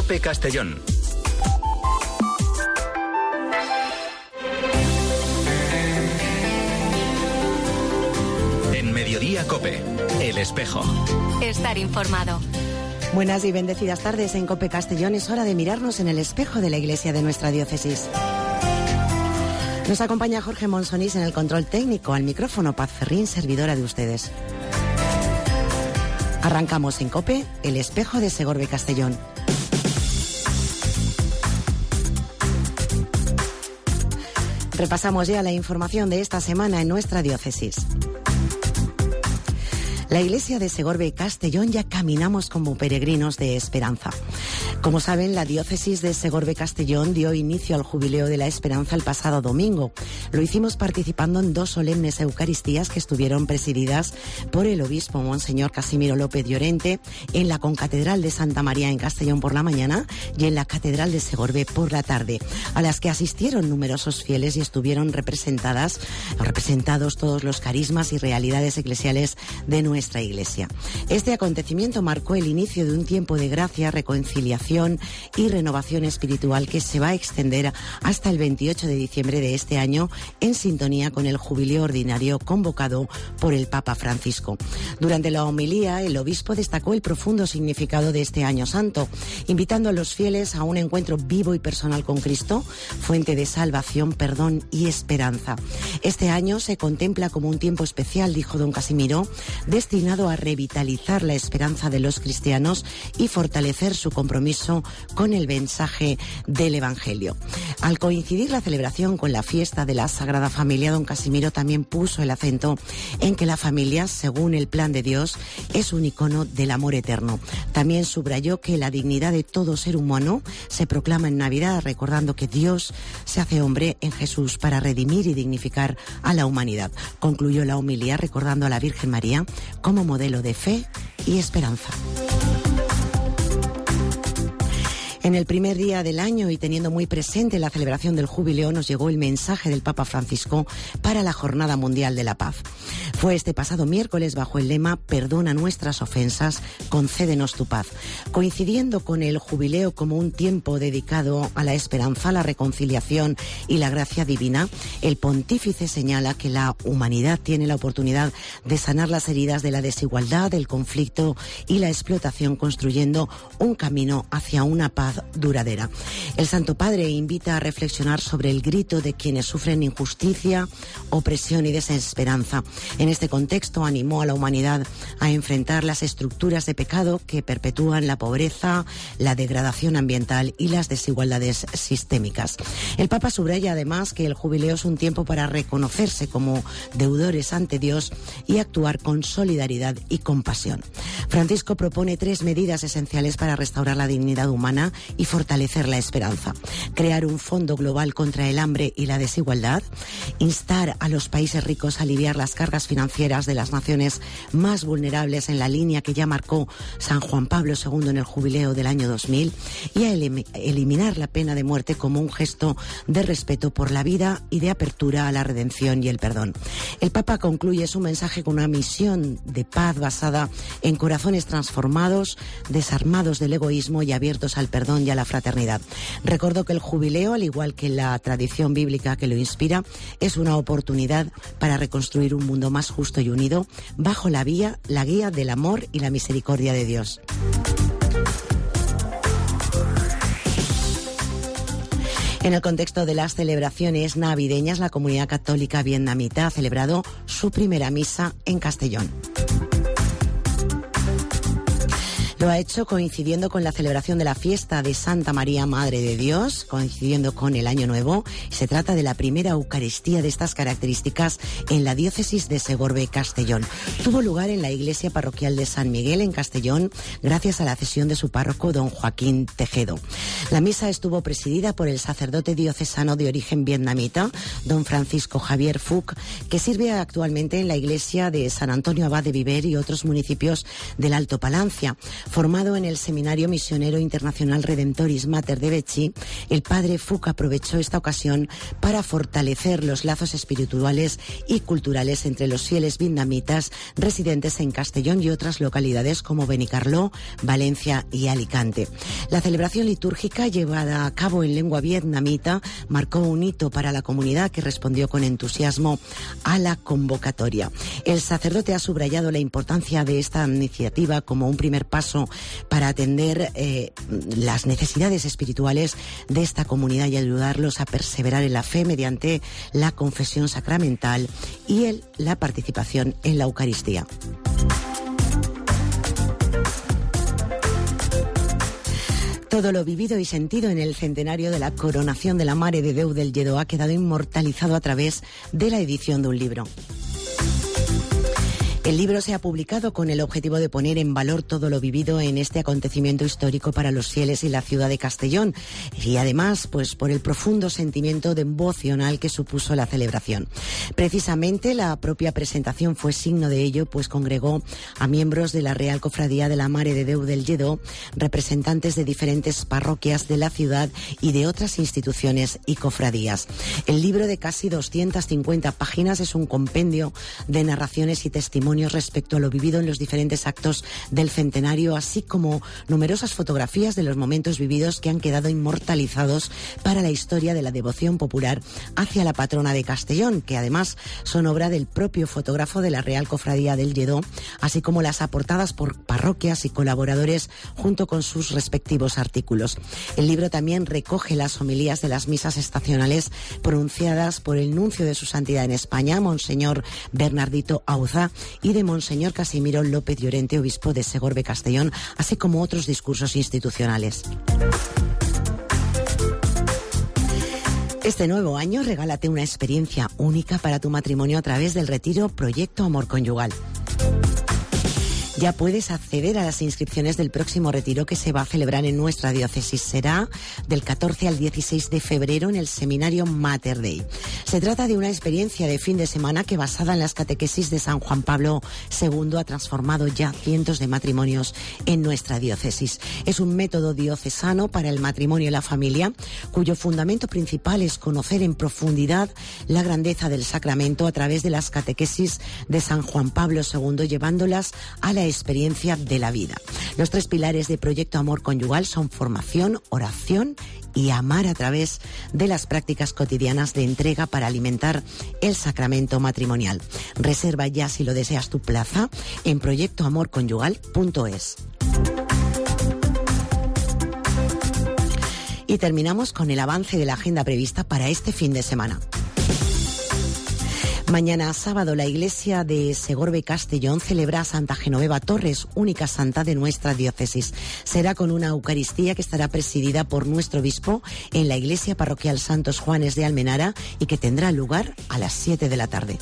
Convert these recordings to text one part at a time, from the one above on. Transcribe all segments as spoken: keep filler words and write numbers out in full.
COPE Castellón. En Mediodía COPE, El Espejo. Estar informado. Buenas y bendecidas tardes en COPE Castellón. Es hora de mirarnos en el espejo de la iglesia de nuestra diócesis. Nos acompaña Jorge Monsonís en el control técnico, al micrófono Paz Ferrín, servidora de ustedes. Arrancamos en COPE, El Espejo de Segorbe Castellón. Repasamos ya la información de esta semana en nuestra diócesis. La iglesia de Segorbe y Castellón ya caminamos como peregrinos de esperanza. Como saben, la diócesis de Segorbe Castellón dio inicio al Jubileo de la Esperanza el pasado domingo. Lo hicimos participando en dos solemnes eucaristías que estuvieron presididas por el obispo Monseñor Casimiro López Llorente en la concatedral de Santa María en Castellón por la mañana y en la catedral de Segorbe por la tarde, a las que asistieron numerosos fieles y estuvieron representadas, representados todos los carismas y realidades eclesiales de nuestra nuestra iglesia. Este acontecimiento marcó el inicio de un tiempo de gracia, reconciliación y renovación espiritual que se va a extender hasta el veintiocho de diciembre de este año, en sintonía con el jubileo ordinario convocado por el Papa Francisco. Durante la homilía, el obispo destacó el profundo significado de este año santo, invitando a los fieles a un encuentro vivo y personal con Cristo, fuente de salvación, perdón y esperanza. Este año se contempla como un tiempo especial, dijo don Casimiro, destinado a revitalizar la esperanza de los cristianos y fortalecer su compromiso con el mensaje del Evangelio. Al coincidir la celebración con la fiesta de la Sagrada Familia, don Casimiro también puso el acento en que la familia, según el plan de Dios, es un icono del amor eterno. También subrayó que la dignidad de todo ser humano se proclama en Navidad, recordando que Dios se hace hombre en Jesús para redimir y dignificar a la humanidad. Concluyó la homilía recordando a la Virgen María como modelo de fe y esperanza. En el primer día del año y teniendo muy presente la celebración del jubileo, nos llegó el mensaje del Papa Francisco para la Jornada Mundial de la Paz. Fue este pasado miércoles bajo el lema «Perdona nuestras ofensas, concédenos tu paz». Coincidiendo con el jubileo como un tiempo dedicado a la esperanza, la reconciliación y la gracia divina, el pontífice señala que la humanidad tiene la oportunidad de sanar las heridas de la desigualdad, el conflicto y la explotación, construyendo un camino hacia una paz duradera. El Santo Padre invita a reflexionar sobre el grito de quienes sufren injusticia, opresión y desesperanza. En este contexto animó a la humanidad a enfrentar las estructuras de pecado que perpetúan la pobreza, la degradación ambiental y las desigualdades sistémicas. El Papa subraya además que el jubileo es un tiempo para reconocerse como deudores ante Dios y actuar con solidaridad y compasión. Francisco propone tres medidas esenciales para restaurar la dignidad humana y fortalecer la esperanza: crear un fondo global contra el hambre y la desigualdad, instar a los países ricos a aliviar las cargas financieras de las naciones más vulnerables en la línea que ya marcó San Juan Pablo segundo en el jubileo del año dos mil, y a elim- eliminar la pena de muerte como un gesto de respeto por la vida y de apertura a la redención y el perdón. El Papa concluye su mensaje con una misión de paz basada en corazones transformados, desarmados del egoísmo y abiertos al perdón y a la fraternidad. Recordó que el jubileo, al igual que la tradición bíblica que lo inspira, es una oportunidad para reconstruir un mundo más justo y unido bajo la vía, la guía del amor y la misericordia de Dios. En el contexto de las celebraciones navideñas, la comunidad católica vietnamita ha celebrado su primera misa en Castellón. Lo ha hecho coincidiendo con la celebración de la fiesta de Santa María, Madre de Dios, coincidiendo con el Año Nuevo. Se trata de la primera Eucaristía de estas características en la diócesis de Segorbe Castellón. Tuvo lugar en la iglesia parroquial de San Miguel en Castellón, gracias a la cesión de su párroco, don Joaquín Tejedo. La misa estuvo presidida por el sacerdote diocesano de origen vietnamita, don Francisco Javier Phuc, que sirve actualmente en la iglesia de San Antonio Abad de Viver y otros municipios del Alto Palancia. Formado en el Seminario Misionero Internacional Redentoris Mater de Becchi, el padre Fouque aprovechó esta ocasión para fortalecer los lazos espirituales y culturales entre los fieles vietnamitas residentes en Castellón y otras localidades como Benicarló, Valencia y Alicante. La celebración litúrgica llevada a cabo en lengua vietnamita marcó un hito para la comunidad, que respondió con entusiasmo a la convocatoria. El sacerdote ha subrayado la importancia de esta iniciativa como un primer paso para atender eh, las necesidades espirituales de esta comunidad y ayudarlos a perseverar en la fe mediante la confesión sacramental y el, la participación en la Eucaristía. Todo lo vivido y sentido en el centenario de la coronación de la Mare de Déu del Lledó ha quedado inmortalizado a través de la edición de un libro. El libro se ha publicado con el objetivo de poner en valor todo lo vivido en este acontecimiento histórico para los fieles y la ciudad de Castellón, y además, pues, por el profundo sentimiento devocional que supuso la celebración. Precisamente la propia presentación fue signo de ello, pues congregó a miembros de la Real Cofradía de la Mare de Déu del Lledó, representantes de diferentes parroquias de la ciudad y de otras instituciones y cofradías. El libro, de casi doscientas cincuenta páginas, es un compendio de narraciones y testimonios respecto a lo vivido en los diferentes actos del centenario, así como numerosas fotografías de los momentos vividos que han quedado inmortalizados para la historia de la devoción popular hacia la patrona de Castellón, que además son obra del propio fotógrafo de la Real Cofradía del Lledó, así como las aportadas por parroquias y colaboradores junto con sus respectivos artículos. El libro también recoge las homilías de las misas estacionales pronunciadas por el nuncio de su santidad en España, Monseñor Bernardito Auza, y de Monseñor Casimiro López Llorente, obispo de Segorbe Castellón, así como otros discursos institucionales. Este nuevo año regálate una experiencia única para tu matrimonio a través del retiro Proyecto Amor Conyugal. Ya puedes acceder a las inscripciones del próximo retiro que se va a celebrar en nuestra diócesis. Será del catorce al dieciséis de febrero en el seminario Mater Dei. Se trata de una experiencia de fin de semana que, basada en las catequesis de San Juan Pablo segundo, ha transformado ya cientos de matrimonios en nuestra diócesis. Es un método diocesano para el matrimonio y la familia, cuyo fundamento principal es conocer en profundidad la grandeza del sacramento a través de las catequesis de San Juan Pablo segundo, llevándolas a la experiencia de la vida. Los tres pilares de Proyecto Amor Conyugal son formación, oración y amar a través de las prácticas cotidianas de entrega para alimentar el sacramento matrimonial. Reserva ya, si lo deseas, tu plaza en proyecto amor conyugal punto es. Y terminamos con el avance de la agenda prevista para este fin de semana. Mañana sábado, la iglesia de Segorbe Castellón celebra a Santa Genoveva Torres, única santa de nuestra diócesis. Será con una Eucaristía que estará presidida por nuestro obispo en la iglesia parroquial Santos Juanes de Almenara y que tendrá lugar a las siete de la tarde.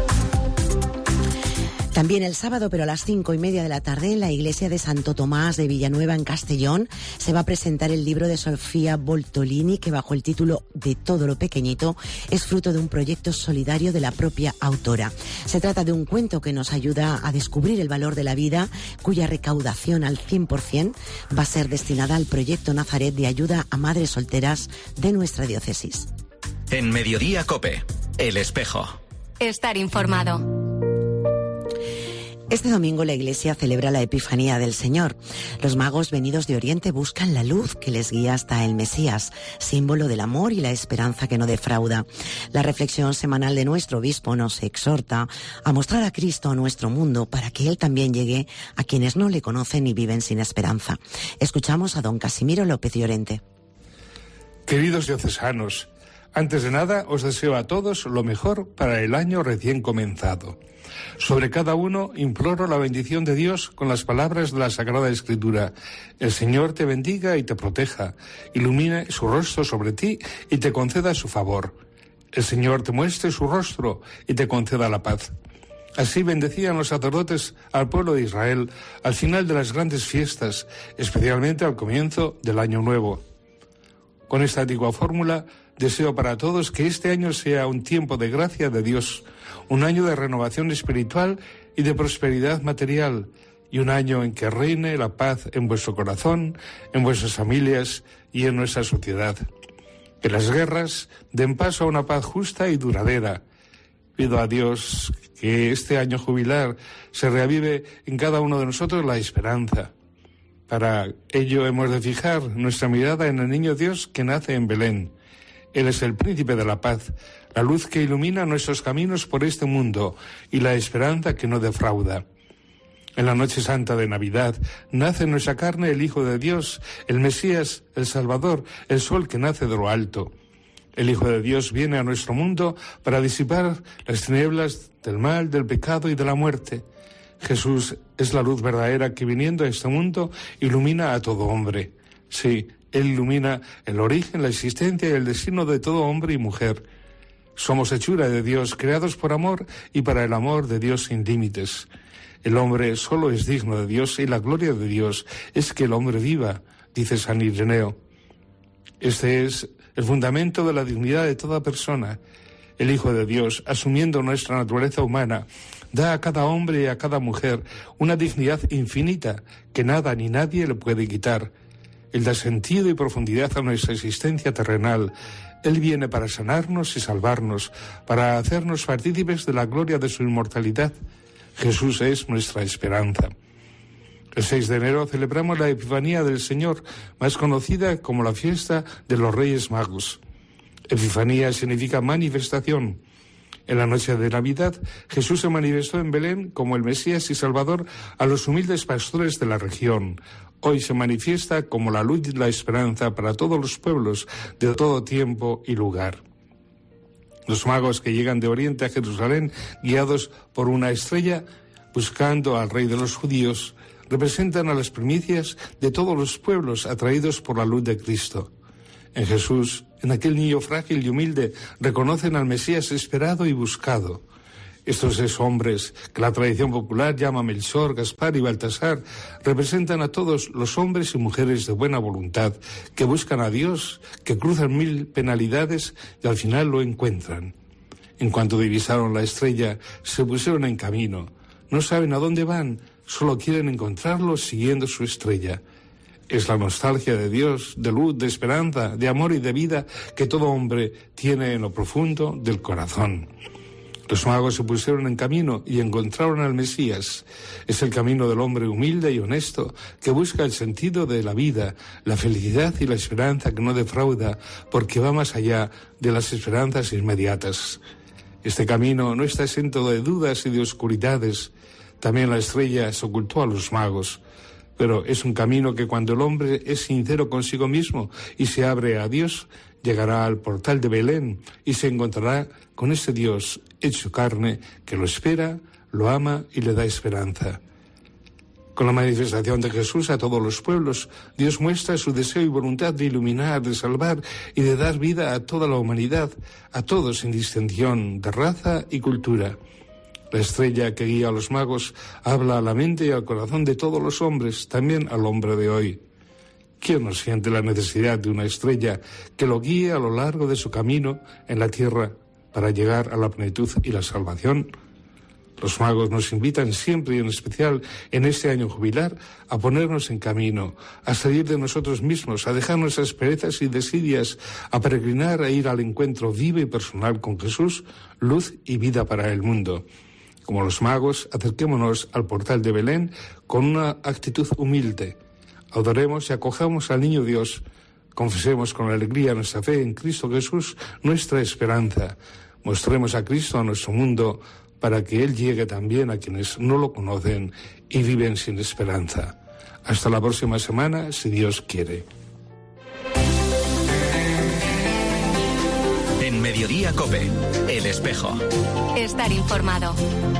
También el sábado, pero a las cinco y media de la tarde, en la iglesia de Santo Tomás de Villanueva, en Castellón, se va a presentar el libro de Sofía Boltolini, que bajo el título De todo lo pequeñito es fruto de un proyecto solidario de la propia autora. Se trata de un cuento que nos ayuda a descubrir el valor de la vida, cuya recaudación al cien por ciento va a ser destinada al proyecto Nazaret de ayuda a madres solteras de nuestra diócesis. En Mediodía COPE, El Espejo. Estar informado. Este domingo la Iglesia celebra la Epifanía del Señor. Los magos venidos de Oriente buscan la luz que les guía hasta el Mesías, símbolo del amor y la esperanza que no defrauda. La reflexión semanal de nuestro obispo nos exhorta a mostrar a Cristo a nuestro mundo para que Él también llegue a quienes no le conocen y viven sin esperanza. Escuchamos a don Casimiro López Llorente. Queridos diocesanos, antes de nada os deseo a todos lo mejor para el año recién comenzado. Sobre cada uno imploro la bendición de Dios con las palabras de la Sagrada Escritura. El Señor te bendiga y te proteja, ilumine su rostro sobre ti y te conceda su favor. El Señor te muestre su rostro y te conceda la paz. Así bendecían los sacerdotes al pueblo de Israel al final de las grandes fiestas, especialmente al comienzo del Año Nuevo. Con esta antigua fórmula, deseo para todos que este año sea un tiempo de gracia de Dios, un año de renovación espiritual y de prosperidad material, y un año en que reine la paz en vuestro corazón, en vuestras familias y en nuestra sociedad. Que las guerras den paso a una paz justa y duradera. Pido a Dios que este año jubilar se reavive en cada uno de nosotros la esperanza. Para ello hemos de fijar nuestra mirada en el niño Dios que nace en Belén. Él es el príncipe de la paz, la luz que ilumina nuestros caminos por este mundo y la esperanza que no defrauda. En la noche santa de Navidad nace en nuestra carne el Hijo de Dios, el Mesías, el Salvador, el sol que nace de lo alto. El Hijo de Dios viene a nuestro mundo para disipar las tinieblas del mal, del pecado y de la muerte. Jesús es la luz verdadera que viniendo a este mundo ilumina a todo hombre. Sí, Él ilumina el origen, la existencia y el destino de todo hombre y mujer. Somos hechura de Dios, creados por amor y para el amor de Dios sin límites. El hombre solo es digno de Dios y la gloria de Dios es que el hombre viva, dice San Ireneo. Este es el fundamento de la dignidad de toda persona. El Hijo de Dios, asumiendo nuestra naturaleza humana, da a cada hombre y a cada mujer una dignidad infinita que nada ni nadie le puede quitar. Él da sentido y profundidad a nuestra existencia terrenal. Él viene para sanarnos y salvarnos, para hacernos partícipes de la gloria de su inmortalidad. Jesús es nuestra esperanza. El seis de enero celebramos la Epifanía del Señor, más conocida como la fiesta de los Reyes Magos. Epifanía significa manifestación. En la noche de Navidad, Jesús se manifestó en Belén como el Mesías y Salvador a los humildes pastores de la región. Hoy se manifiesta como la luz y la esperanza para todos los pueblos de todo tiempo y lugar. Los magos que llegan de Oriente a Jerusalén, guiados por una estrella, buscando al Rey de los judíos, representan a las primicias de todos los pueblos atraídos por la luz de Cristo. En Jesús, en aquel niño frágil y humilde, reconocen al Mesías esperado y buscado. Estos seis hombres, que la tradición popular llama Melchor, Gaspar y Baltasar, representan a todos los hombres y mujeres de buena voluntad, que buscan a Dios, que cruzan mil penalidades y al final lo encuentran. En cuanto divisaron la estrella, se pusieron en camino. No saben a dónde van, solo quieren encontrarlo siguiendo su estrella. Es la nostalgia de Dios, de luz, de esperanza, de amor y de vida que todo hombre tiene en lo profundo del corazón. Los magos se pusieron en camino y encontraron al Mesías. Es el camino del hombre humilde y honesto que busca el sentido de la vida, la felicidad y la esperanza que no defrauda, porque va más allá de las esperanzas inmediatas. Este camino no está exento de dudas y de oscuridades. También la estrella se ocultó a los magos. Pero es un camino que cuando el hombre es sincero consigo mismo y se abre a Dios, llegará al portal de Belén y se encontrará con ese Dios hecho carne que lo espera, lo ama y le da esperanza. Con la manifestación de Jesús a todos los pueblos, Dios muestra su deseo y voluntad de iluminar, de salvar y de dar vida a toda la humanidad, a todos sin distinción de raza y cultura. La estrella que guía a los magos habla a la mente y al corazón de todos los hombres, también al hombre de hoy. ¿Quién no siente la necesidad de una estrella que lo guíe a lo largo de su camino en la tierra para llegar a la plenitud y la salvación? Los magos nos invitan siempre y en especial en este año jubilar a ponernos en camino, a salir de nosotros mismos, a dejar nuestras perezas y desidias, a peregrinar e ir al encuentro vivo y personal con Jesús, luz y vida para el mundo. Como los magos, acerquémonos al portal de Belén con una actitud humilde. Adoremos y acojamos al niño Dios. Confesemos con alegría nuestra fe en Cristo Jesús, nuestra esperanza. Mostremos a Cristo a nuestro mundo para que Él llegue también a quienes no lo conocen y viven sin esperanza. Hasta la próxima semana, si Dios quiere. En Mediodía COPE, El Espejo. Estar informado.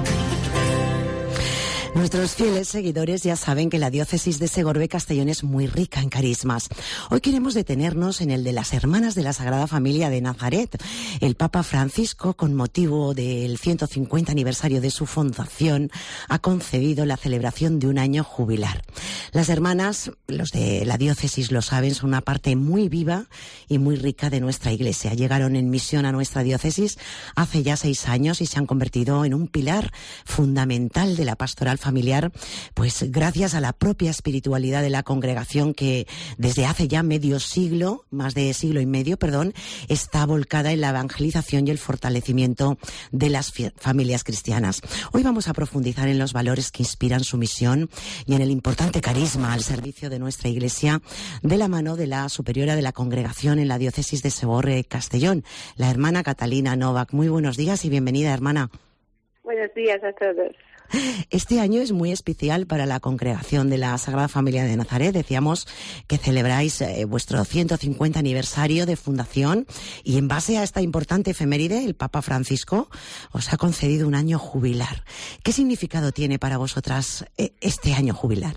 Nuestros fieles seguidores ya saben que la diócesis de Segorbe Castellón es muy rica en carismas. Hoy queremos detenernos en el de las Hermanas de la Sagrada Familia de Nazaret. El Papa Francisco, con motivo del ciento cincuenta aniversario de su fundación, ha concedido la celebración de un año jubilar. Las hermanas, los de la diócesis lo saben, son una parte muy viva y muy rica de nuestra Iglesia. Llegaron en misión a nuestra diócesis hace ya seis años y se han convertido en un pilar fundamental de la pastoral familiar, pues gracias a la propia espiritualidad de la congregación que desde hace ya medio siglo, más de siglo y medio, perdón, está volcada en la evangelización y el fortalecimiento de las familias cristianas. Hoy vamos a profundizar en los valores que inspiran su misión y en el importante carisma al servicio de nuestra Iglesia, de la mano de la superiora de la congregación en la diócesis de Seborre, Castellón, la hermana Catalina Novak. Muy buenos días y bienvenida, hermana. Buenos días a todos. Este año es muy especial para la congregación de la Sagrada Familia de Nazaret. Decíamos que celebráis eh, vuestro ciento cincuenta aniversario de fundación y en base a esta importante efeméride, el Papa Francisco os ha concedido un año jubilar. ¿Qué significado tiene para vosotras eh, este año jubilar?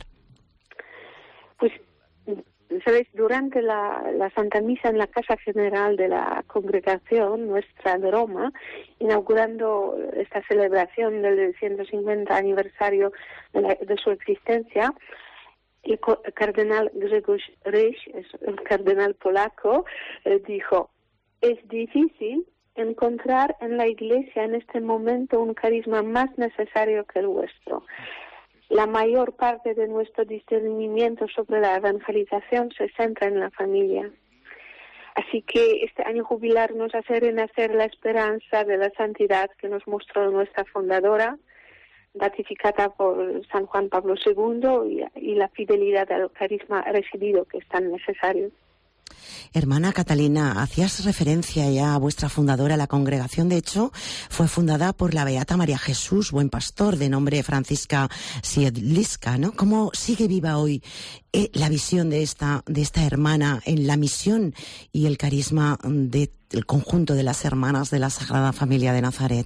Pues, sabéis, durante la, la Santa Misa en la Casa General de la Congregación nuestra de Roma, inaugurando esta celebración del ciento cincuenta aniversario de, la, de su existencia, el, el cardenal Grzegorz Ryś, el cardenal polaco, eh, dijo: es difícil encontrar en la Iglesia en este momento un carisma más necesario que el vuestro. La mayor parte de nuestro discernimiento sobre la evangelización se centra en la familia. Así que este año jubilar nos hace renacer la esperanza de la santidad que nos mostró nuestra fundadora, ratificada por San Juan Pablo segundo, y, y la fidelidad al carisma recibido, que es tan necesario. Hermana Catalina, hacías referencia ya a vuestra fundadora, la congregación, de hecho, fue fundada por la beata María Jesús Buen Pastor, de nombre Francisca Siedliska, ¿no? ¿Cómo sigue viva hoy eh, la visión de esta, de esta hermana en la misión y el carisma de, del conjunto de las hermanas de la Sagrada Familia de Nazaret?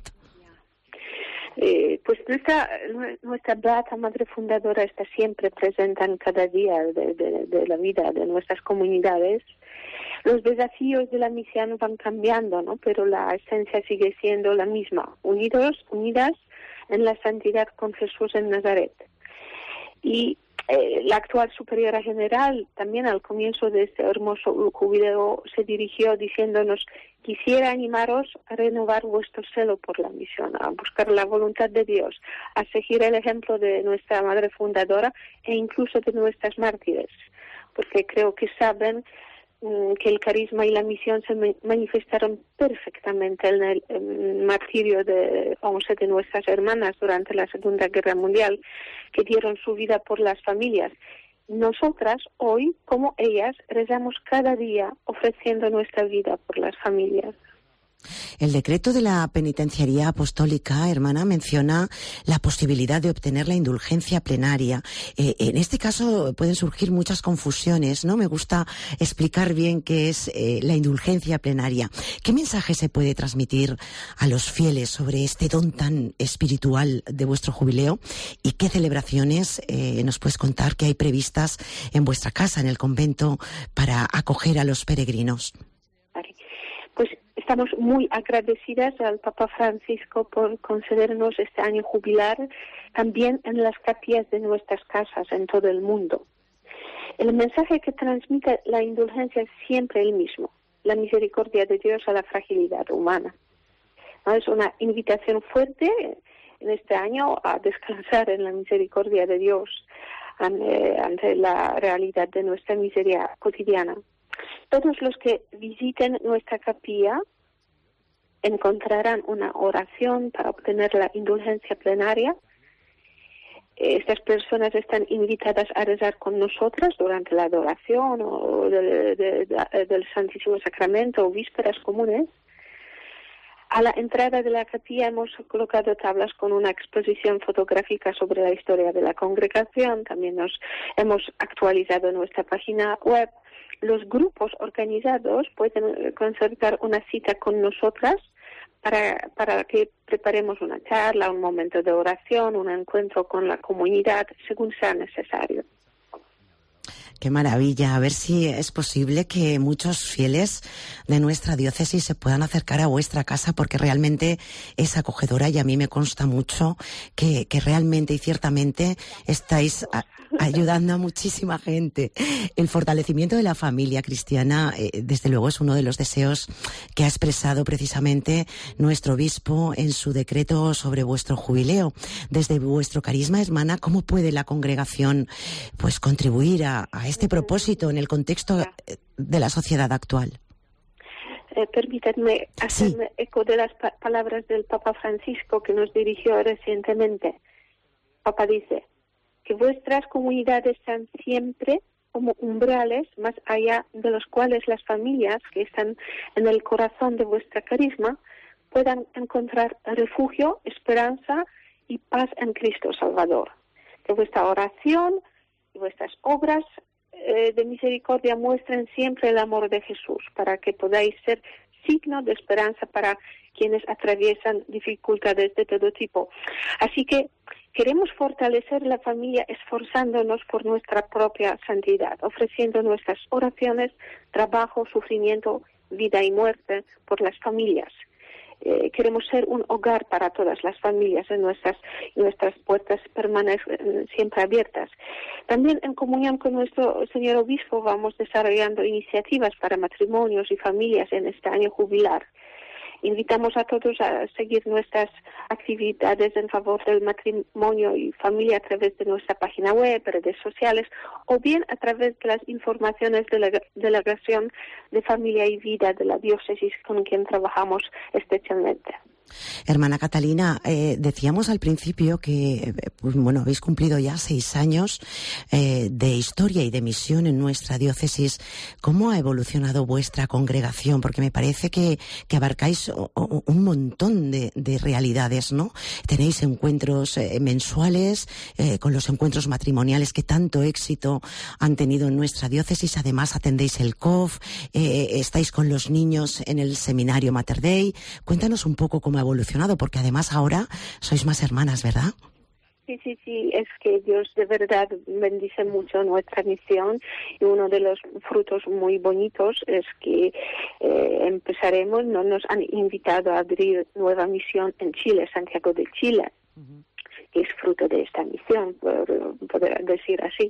Eh, pues nuestra nuestra beata madre fundadora está siempre presente en cada día de, de, de la vida de nuestras comunidades. Los desafíos de la misión van cambiando, ¿no? Pero la esencia sigue siendo la misma: unidos, unidas en la santidad con Jesús en Nazaret. Y eh, la actual superiora general también al comienzo de este hermoso jubileo se dirigió diciéndonos: quisiera animaros a renovar vuestro celo por la misión, a buscar la voluntad de Dios, a seguir el ejemplo de nuestra madre fundadora e incluso de nuestras mártires, porque creo que saben mm, que el carisma y la misión se me manifestaron perfectamente en el, en el martirio de once de nuestras hermanas durante la Segunda Guerra Mundial, que dieron su vida por las familias. Nosotras hoy, como ellas, rezamos cada día ofreciendo nuestra vida por las familias. El decreto de la penitenciaría apostólica, hermana, menciona la posibilidad de obtener la indulgencia plenaria. Eh, en este caso pueden surgir muchas confusiones, ¿no? Me gusta explicar bien qué es eh, la indulgencia plenaria. ¿Qué mensaje se puede transmitir a los fieles sobre este don tan espiritual de vuestro jubileo? ¿Y qué celebraciones eh, nos puedes contar que hay previstas en vuestra casa, en el convento, para acoger a los peregrinos? Pues estamos muy agradecidas al Papa Francisco por concedernos este año jubilar también en las capillas de nuestras casas en todo el mundo. El mensaje que transmite la indulgencia es siempre el mismo: la misericordia de Dios a la fragilidad humana. ¿No? Es una invitación fuerte en este año a descansar en la misericordia de Dios ante, ante la realidad de nuestra miseria cotidiana. Todos los que visiten nuestra capilla encontrarán una oración para obtener la indulgencia plenaria. Estas personas están invitadas a rezar con nosotras durante la adoración o de, de, de, del Santísimo Sacramento o vísperas comunes. A la entrada de la capilla hemos colocado tablas con una exposición fotográfica sobre la historia de la congregación. También nos hemos actualizado nuestra página web. Los grupos organizados pueden concertar una cita con nosotras para, para que preparemos una charla, un momento de oración, un encuentro con la comunidad, según sea necesario. Qué maravilla. A ver si es posible que muchos fieles de nuestra diócesis se puedan acercar a vuestra casa, porque realmente es acogedora y a mí me consta mucho que, que realmente y ciertamente estáis a, ayudando a muchísima gente. El fortalecimiento de la familia cristiana, eh, desde luego, es uno de los deseos que ha expresado precisamente nuestro obispo en su decreto sobre vuestro jubileo. Desde vuestro carisma, hermana, ¿cómo puede la congregación pues contribuir a, a este propósito en el contexto de la sociedad actual? Eh, permítanme hacerme sí. eco de las pa- palabras del Papa Francisco que nos dirigió recientemente. Papa dice que vuestras comunidades sean siempre como umbrales más allá de los cuales las familias que están en el corazón de vuestra carisma puedan encontrar refugio, esperanza y paz en Cristo Salvador. Que vuestra oración y vuestras obras eh, de misericordia muestren siempre el amor de Jesús, para que podáis ser signo de esperanza para quienes atraviesan dificultades de todo tipo. Así que queremos fortalecer la familia esforzándonos por nuestra propia santidad, ofreciendo nuestras oraciones, trabajo, sufrimiento, vida y muerte por las familias. Eh, queremos ser un hogar para todas las familias, en nuestras nuestras puertas permanecen siempre abiertas. También en comunión con nuestro señor obispo vamos desarrollando iniciativas para matrimonios y familias en este año jubilar. Invitamos a todos a seguir nuestras actividades en favor del matrimonio y familia a través de nuestra página web, redes sociales, o bien a través de las informaciones de la Delegación de Familia y Vida de la Diócesis, con quien trabajamos especialmente. Hermana Catalina, eh, decíamos al principio que pues, bueno, habéis cumplido ya seis años eh, de historia y de misión en nuestra diócesis. ¿Cómo ha evolucionado vuestra congregación? Porque me parece que, que abarcáis o, o, un montón de, de realidades, ¿no? Tenéis encuentros eh, mensuales, eh, con los encuentros matrimoniales que tanto éxito han tenido en nuestra diócesis. Además atendéis el C O F, eh, estáis con los niños en el seminario Mater Dei. Cuéntanos un poco cómo ha evolucionado, porque además ahora sois más hermanas, ¿verdad? Sí, sí, sí, es que Dios de verdad bendice mucho nuestra misión, y uno de los frutos muy bonitos es que eh, empezaremos, no nos han invitado a abrir nueva misión en Chile, Santiago de Chile. Uh-huh. Que es fruto de esta misión, por poder decir así.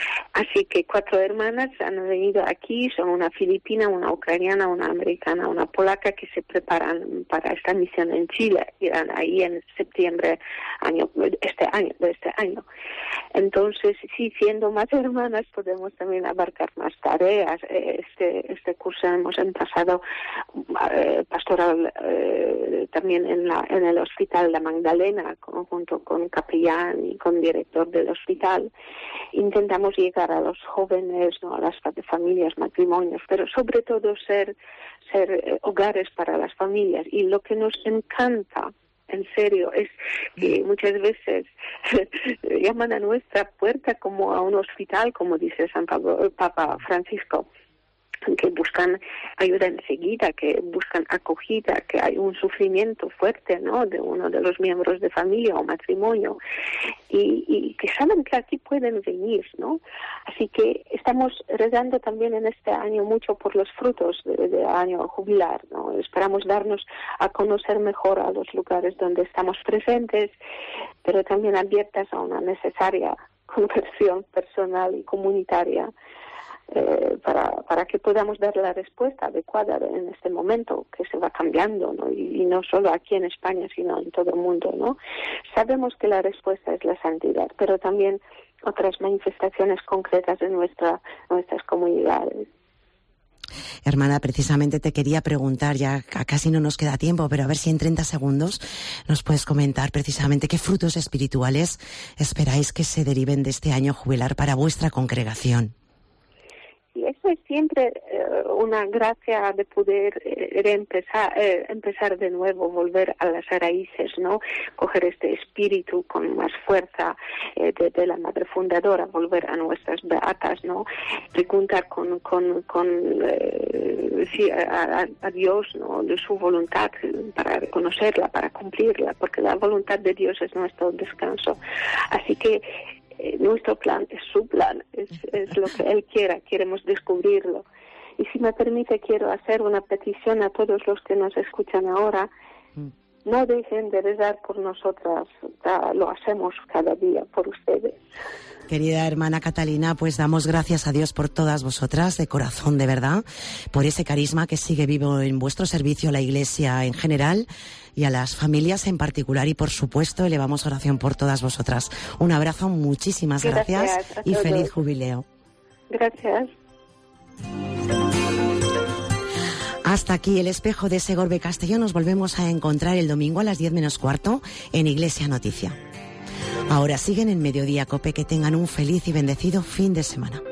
Así que cuatro hermanas han venido aquí, son una filipina, una ucraniana, una americana, una polaca, que se preparan para esta misión en Chile. Irán ahí en septiembre año, este año, de este año. Entonces, sí, siendo más hermanas, podemos también abarcar más tareas. Este, este curso hemos empezado eh, pastoral eh, también en, la, en el Hospital La Magdalena, con, junto con un capellán y con director del hospital. Intentamos llegar a los jóvenes, ¿no?, a las familias, matrimonios, pero sobre todo ser, ser eh, hogares para las familias. Y lo que nos encanta, en serio, es que muchas veces llaman a nuestra puerta como a un hospital, como dice San Pablo, el Papa Francisco, que buscan ayuda enseguida, que buscan acogida, que hay un sufrimiento fuerte, ¿no?, de uno de los miembros de familia o matrimonio, y, y que saben que aquí pueden venir, ¿no? Así que estamos rezando también en este año mucho por los frutos del de año jubilar, ¿no? Esperamos darnos a conocer mejor a los lugares donde estamos presentes, pero también abiertas a una necesaria conversión personal y comunitaria. Eh, para, para que podamos dar la respuesta adecuada en este momento que se va cambiando, ¿no? Y, y no solo aquí en España, sino en todo el mundo, ¿no? Sabemos que la respuesta es la santidad, pero también otras manifestaciones concretas de nuestra, nuestras comunidades. Hermana, precisamente te quería preguntar, ya casi no nos queda tiempo, pero a ver si en treinta segundos nos puedes comentar precisamente qué frutos espirituales esperáis que se deriven de este año jubilar para vuestra congregación. Y eso es siempre eh, una gracia de poder eh, reempezar, eh, empezar de nuevo, volver a las raíces, ¿no? Coger este espíritu con más fuerza eh, de, de la madre fundadora, volver a nuestras beatas, ¿no? Preguntar con, con, con eh, sí, a, a Dios, ¿no?, de su voluntad, para reconocerla, para cumplirla, porque la voluntad de Dios es nuestro descanso. Así que eh, nuestro plan es su plan, es, es lo que Él quiera, queremos descubrirlo. Y si me permite, quiero hacer una petición a todos los que nos escuchan ahora. No dejen de rezar por nosotras, lo hacemos cada día por ustedes. Querida hermana Catalina, pues damos gracias a Dios por todas vosotras, de corazón, de verdad, por ese carisma que sigue vivo en vuestro servicio a la Iglesia en general y a las familias en particular. Y, por supuesto, elevamos oración por todas vosotras. Un abrazo, muchísimas gracias, gracias y feliz jubileo. Gracias. Hasta aquí el espejo de Segorbe Castellón. Nos volvemos a encontrar el domingo a las diez menos cuarto en Iglesia Noticia. Ahora siguen en Mediodía Cope. Que tengan un feliz y bendecido fin de semana.